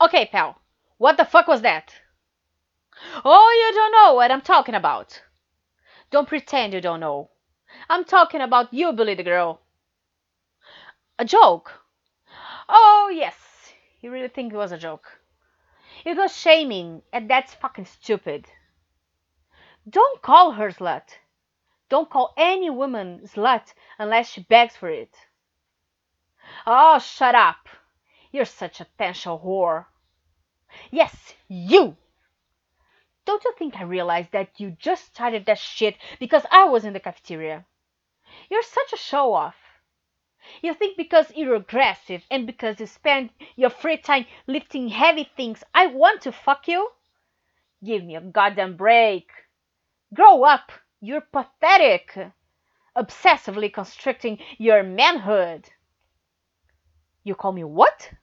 Okay, pal. What the fuck was that? Oh, you don't know what I'm talking about. Don't pretend you don't know. I'm talking about you, Billy the girl. A joke? Oh, yes. You really think it was a joke? It was shaming, and that's fucking stupid. Don't call her slut. Don't call any woman slut unless she begs for it. Oh, shut up. You're such a potential whore. Yes, you! Don't you think I realized that you just started that shit because I was in the cafeteria? You're such a show off. You think because you're aggressive and because you spend your free time lifting heavy things, I want to fuck you? Give me a goddamn break. Grow up. You're pathetic. Obsessively constricting your manhood. You call me what?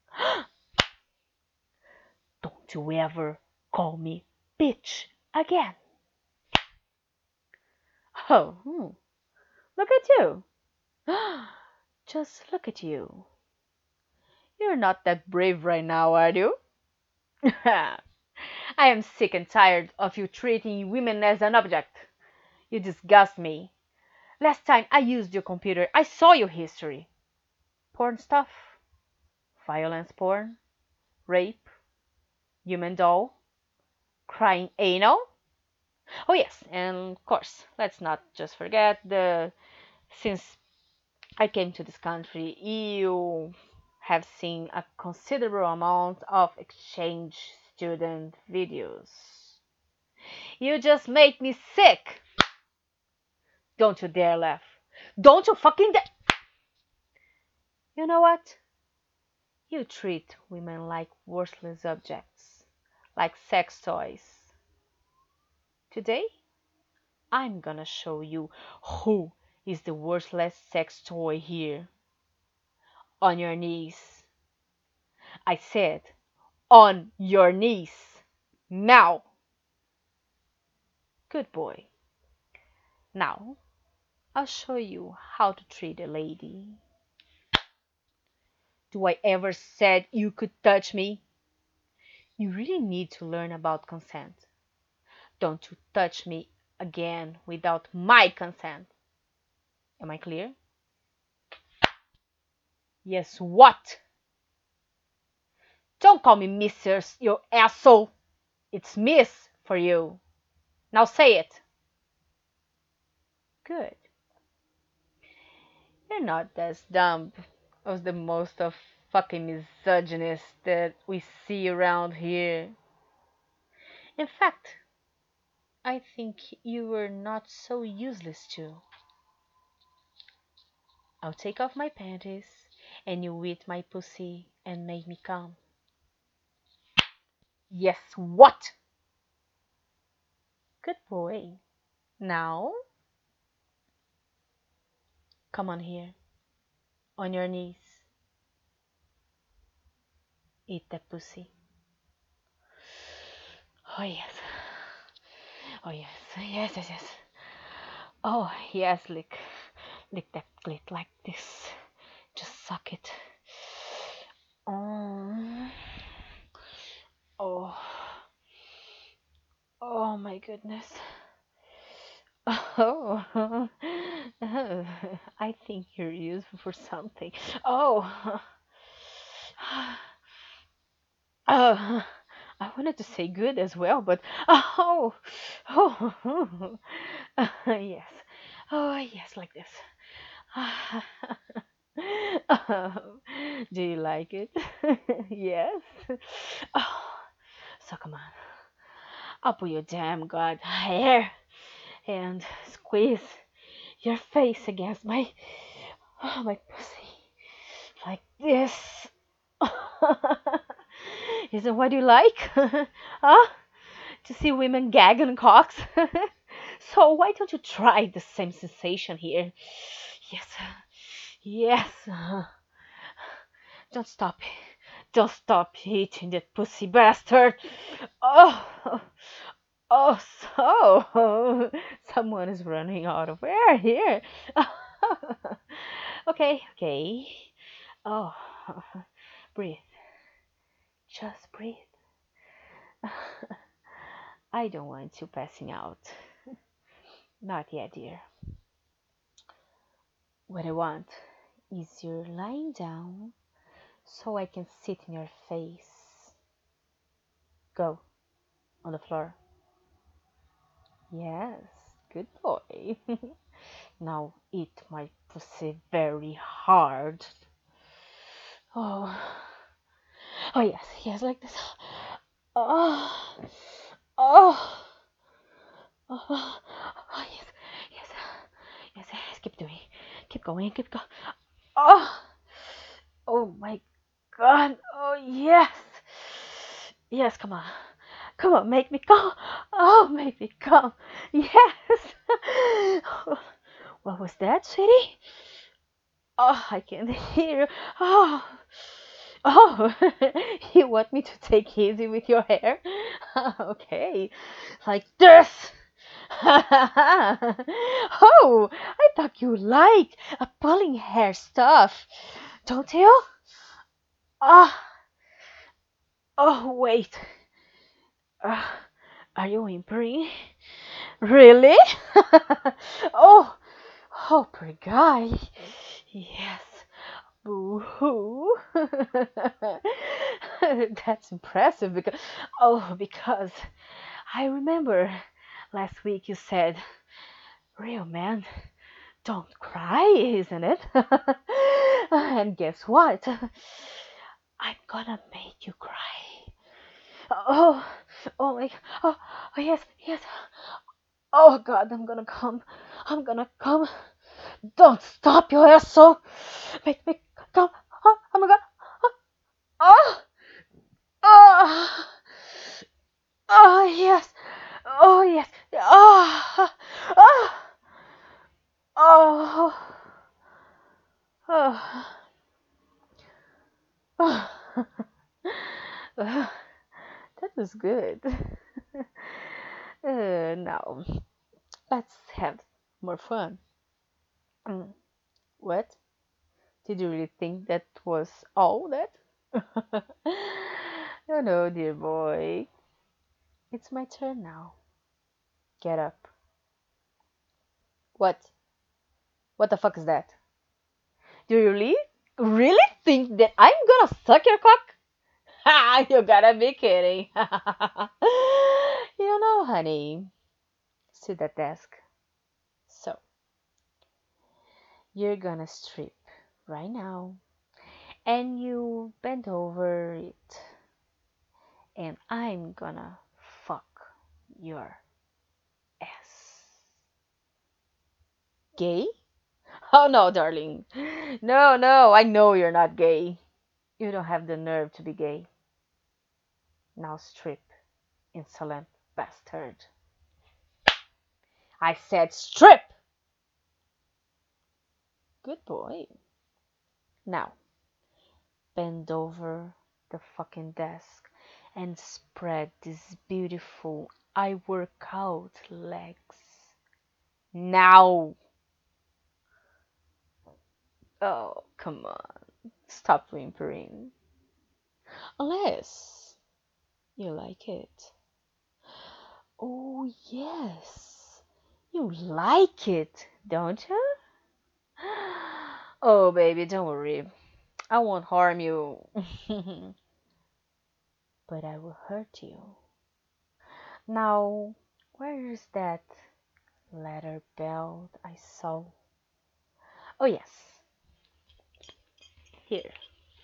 Don't you ever call me bitch again. Oh, look at you. Just look at you. You're not that brave right now, are you? I am sick and tired of you treating women as an object. You disgust me. Last time I used your computer, I saw your history. Porn stuff, violence porn, rape, human doll, crying anal. Oh yes, and of course, let's not just forget the since I came to this country, you have seen a considerable amount of exchange student videos. You just make me sick. Don't you dare laugh. Don't you fucking dare. You know what? You treat women like worthless objects, like sex toys. Today, I'm gonna show you who is the worthless sex toy here. On your knees. I said, on your knees. Now. Good boy. Now, I'll show you how to treat a lady. Do I ever said you could touch me? You really need to learn about consent. Don't you touch me again without my consent. Am I clear? Yes, what? Don't call me Mrs. You asshole. It's Miss for you. Now say it. Good. You're not as dumb as the most of fucking misogynists that we see around here. In fact, I think you were not so useless too. I'll take off my panties and you eat my pussy and make me come. Yes, what? Good boy. Now, come on here, on your knees. Eat that pussy. Oh, yes. Oh, yes. Yes, yes, yes. Oh, yes, lick that clit like this. Just suck it. Oh, oh, oh my goodness. Oh, I think you're useful for something. Oh, oh, I wanted to say good as well, but oh, oh, yes, oh yes, like this. Do you like it? Yes. Oh, so come on. I'll pull your damn god hair and squeeze your face against my pussy like this. Isn't what you like? Huh? To see women gag on cocks? So why don't you try the same sensation here? Yes, yes. Don't stop. Don't stop eating that pussy bastard. Oh, oh, so someone is running out of air here. Okay, okay. Oh, breathe. Just breathe. I don't want you passing out. Not yet, dear. What I want is you're lying down so I can sit in your face. Go on the floor. Yes, good boy. Now eat my pussy very hard. Oh, oh yes, yes, like this. Oh, oh, oh, oh yes, yes, yes, yes. Keep doing, keep going, keep going. Oh, oh my God. Oh yes, yes. Come on, make me come. Oh, make me come. Yes. What was that, sweetie? Oh, I can't hear you. Oh, oh, you want me to take easy with your hair? Okay, like this. Oh, I thought you liked a pulling hair stuff, don't you? Oh, oh, wait. Uh, are you whimpering? Really? Oh, oh, poor guy. Yes. Boo hoo. That's impressive because I remember last week you said, real man, don't cry, isn't it? And guess what? I'm gonna make you cry. Oh, oh my, oh, oh yes, yes. Oh God, I'm gonna come. I'm gonna come. Don't stop, you asshole. Make me come. Oh my God. Oh, oh, oh yes. Oh yes. Oh, oh, oh, oh. Oh. That was good. Now, let's have more fun. Mm, what? Did you really think that was all that? No, no, dear boy. It's my turn now. Get up. What? What the fuck is that? Do you really think that I'm gonna suck your cock? Ha! You gotta be kidding. You know, honey. Sit at desk. So, you're gonna strip right now. And you bend over it. And I'm gonna fuck your ass. Gay? Oh no, darling. No, no, I know you're not gay. You don't have the nerve to be gay. Now strip, insolent bastard. I said strip! Good boy. Now, bend over the fucking desk and spread these beautiful I work out legs. Now! Oh, come on. Stop whimpering. Unless you like it. Oh, yes. You like it, don't you? Oh, baby, don't worry. I won't harm you. But I will hurt you. Now, where is that leather belt I saw? Oh, yes. Here.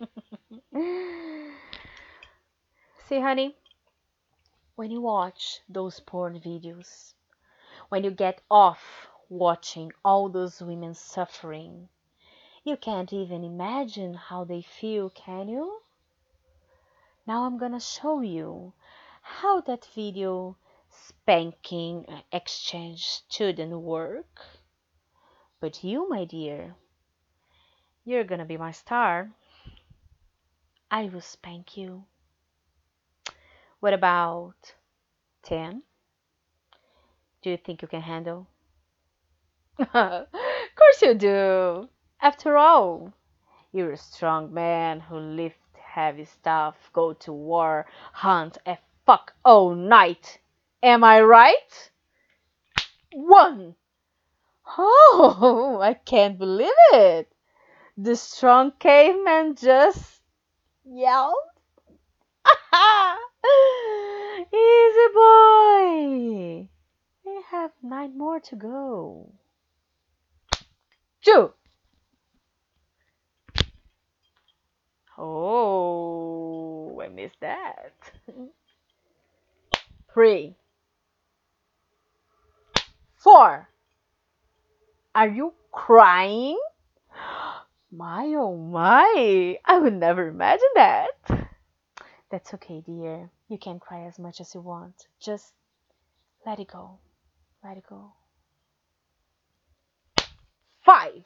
See, honey, when you watch those porn videos, when you get off watching all those women suffering, you can't even imagine how they feel, can you? Now I'm gonna show you how that video spanking exchange student work. But you, my dear, you're gonna be my star. I will spank you. What about 10? Do you think you can handle? Of course you do. After all, you're a strong man who lifts heavy stuff, go to war, hunt, and fuck all night. Am I right? One. Oh, I can't believe it. The strong caveman just yelled. Easy boy. We have 9 more to go. Two. Oh, I missed that. Three. Four. Are you crying? My oh my. I would never imagine that. That's okay, dear. You can cry as much as you want. Just let it go. Let it go. Five.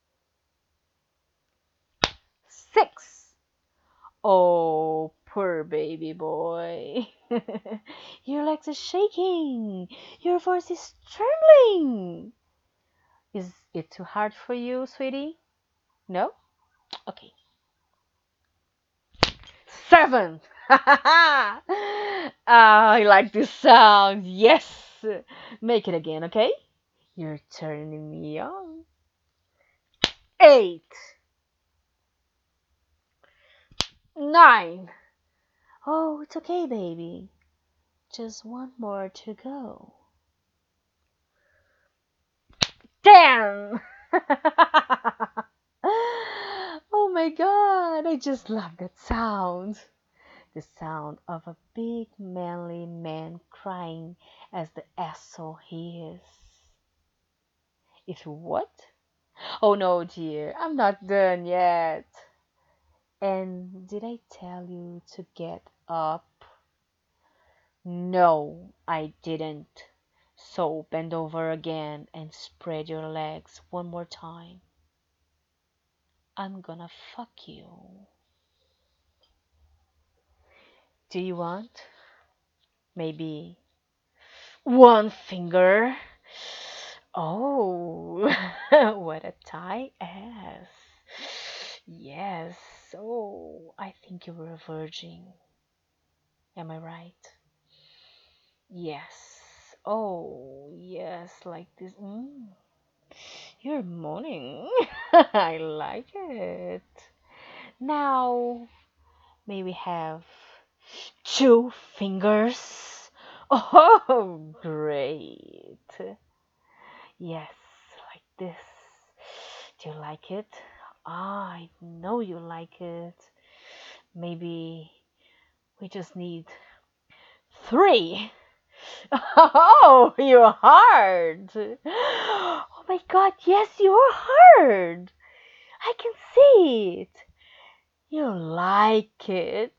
Six. Oh, poor baby boy. Your legs are shaking. Your voice is trembling. Is it too hard for you, sweetie? No? Okay. Seven. I like this sound. Yes. Make it again, okay? You're turning me on. Eight. Nine. Oh, it's okay, baby. Just one more to go. 10. Oh my god, I just love that sound. The sound of a big manly man crying as the asshole he is. If you what? Oh no, dear, I'm not done yet. And did I tell you to get up? No, I didn't. So bend over again and spread your legs one more time. I'm gonna fuck you. Do you want? Maybe one finger? Oh, what a tight ass. Yes. Oh, I think you were a virgin. Am I right? Yes. Oh, yes, like this. You're moaning. I like it. Now, may we have 2 fingers? Oh, great. Yes, like this. Do you like it? Ah, I know you like it. Maybe we just need 3. Oh, you're hard. Oh my god, yes, you're hard. I can see it. You like it.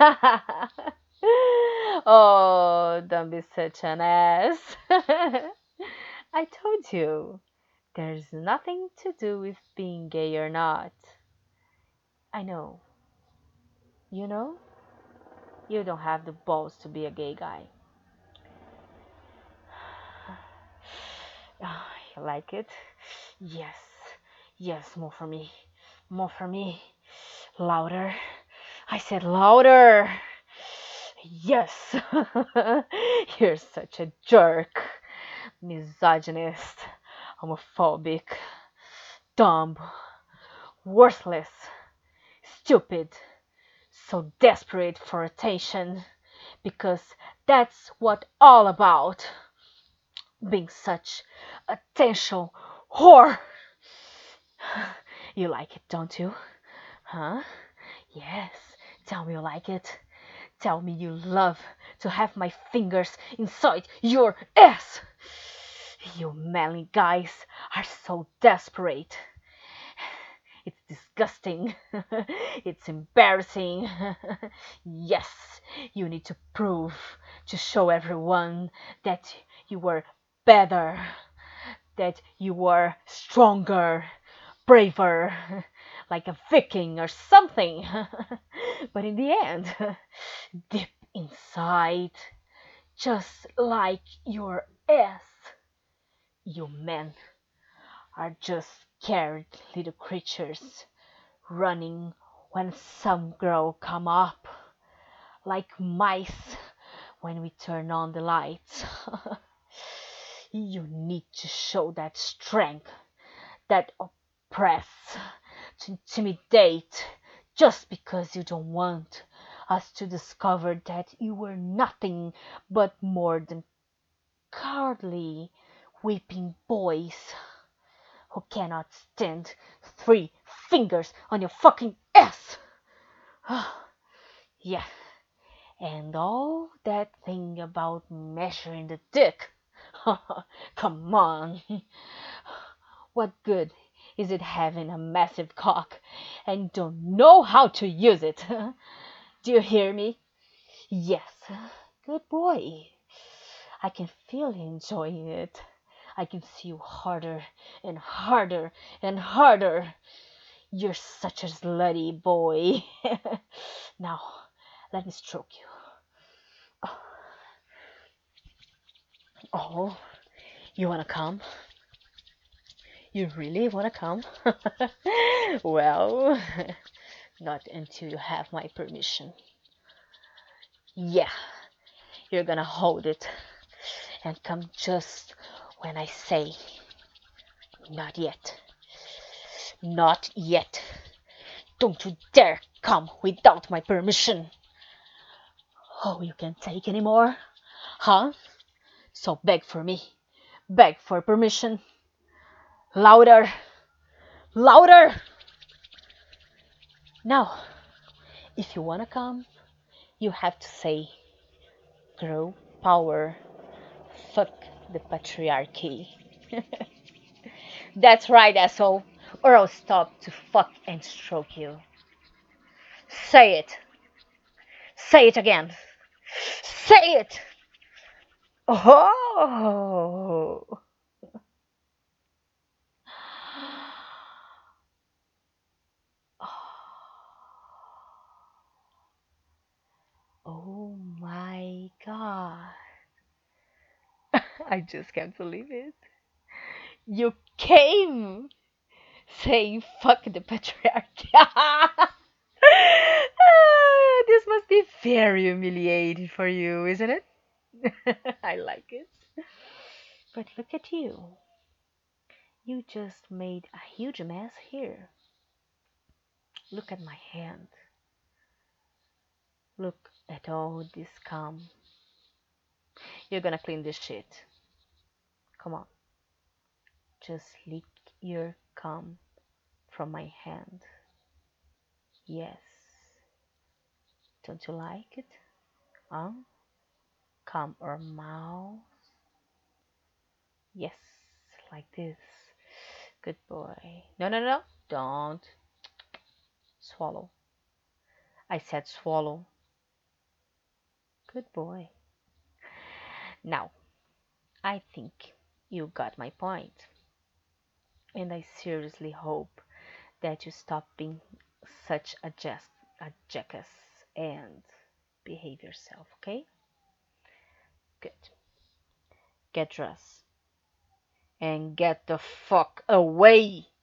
Oh, don't be such an ass. I told you, there's nothing to do with being gay or not. I know. You know? You don't have the balls to be a gay guy. Ah, you like it? Yes. Yes, more for me. More for me. Louder. I said louder. Yes. You're such a jerk. Misogynist. Homophobic. Dumb. Worthless. Stupid. So desperate for attention. Because that's what all about. Being such attention whore. You like it, don't you? Huh? Yes. Tell me you like it. Tell me you love to have my fingers inside your ass. You manly guys are so desperate. It's disgusting. It's embarrassing. Yes, you need to prove, to show everyone that you were better, that you were stronger, braver, like a Viking or something. But in the end, deep inside, just like your ass, you men are just scared little creatures running when some girl come up like mice when we turn on the lights. You need to show that strength, that oppress, to intimidate, just because you don't want us to discover that you were nothing but more than cowardly, weeping boys who cannot stand 3 fingers on your fucking ass. Yeah, and all that thing about measuring the dick. Come on. What good is it having a massive cock and don't know how to use it? Do you hear me? Yes. Good boy. I can feel you enjoying it. I can see you harder and harder and harder. You're such a slutty boy. Now, let me stroke you. Oh, you wanna come? You really wanna come? Well, not until you have my permission. Yeah, you're gonna hold it and come just when I say, not yet. Not yet. Don't you dare come without my permission. Oh, you can't take any more? Huh? So beg for me. Beg for permission. Louder. Louder. Now, if you wanna come, you have to say, grow power. Fuck the patriarchy. That's right, asshole. Or I'll stop to fuck and stroke you. Say it. Say it again. Say it. Oh. Oh my god. I just can't believe it. You came saying fuck the patriarchy. This must be very humiliating for you, isn't it? I like it. But look at you. You just made a huge mess here. Look at my hand. Look at all this cum. You're gonna clean this shit. Come on. Just lick your cum from my hand. Yes. Don't you like it? Huh? Cum or mouth? Yes, like this. Good boy. No, no, no. Don't swallow. I said swallow. Good boy. Now, I think you got my point. And I seriously hope that you stop being such a jackass and behave yourself, okay? Good. Get dressed and get the fuck away.